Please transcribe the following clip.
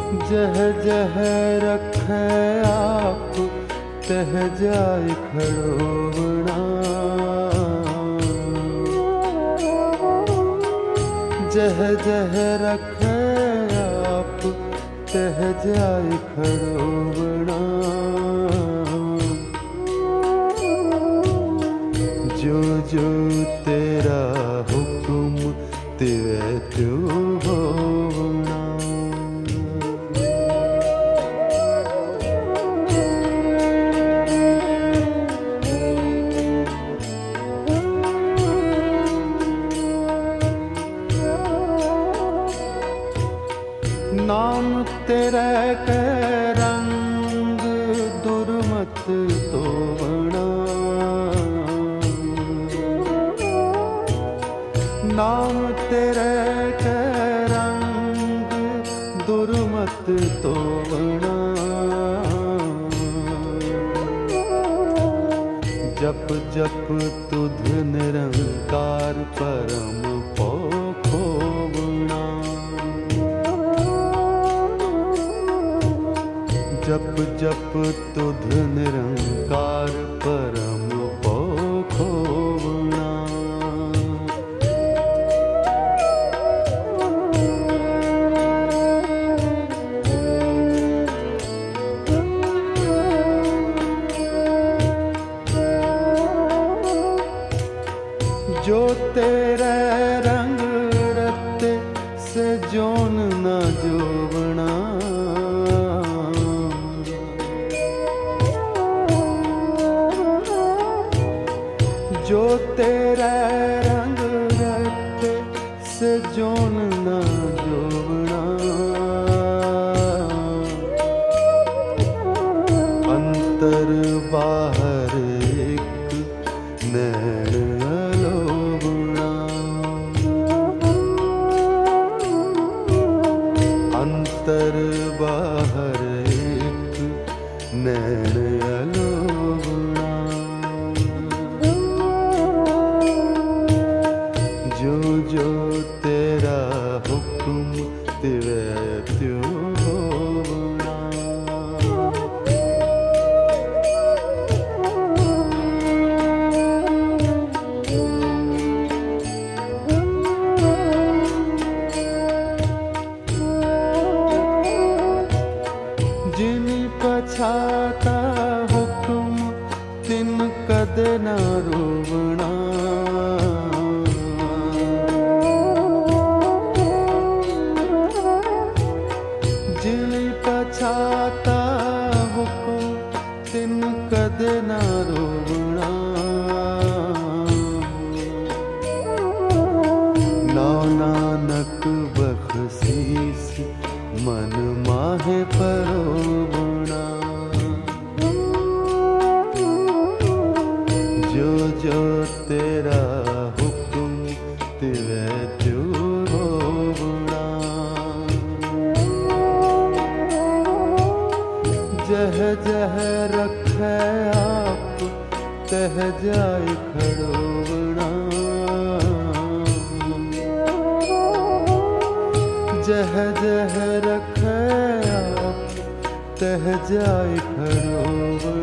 जह जह रखै आप तह जाय खड़ोवना। जह जह रखै आप तह जाय खड़ोवना। जो जो तेरा हुक्म तिवै त्यों होवना। नाम तेरे कै रंग दुर्मत तोवना। नाम तेरे कै रंग दुर्मत तोवना। जप जप तुध निरंकार परम पोखोवना। जप जप तुध निरंकार परम पोखोवना। जो तेरे रंग रत्ते से जोन न जोवना। जो तेरे रंग रत्ते से जोन न जोवना। अंतर बाहर एक नैन अलोवना। अंतर बाहर एक नैन अलोवना। जो जो तेरा हुक्म तिवै त्यों होवना। जिन पछाता हुक्म तिन कदे न रोवना। जिन पछाता हुक्म तिन कदे न रोवना। नौ नानक बख्शीस मन माहे परोवना। जो जो तेरा हुक्म तिवै त्यों होवना। जह जह रखै आप तह जाय खड़ोवना। जह जह रखै आप तह जाय खड़ोवना।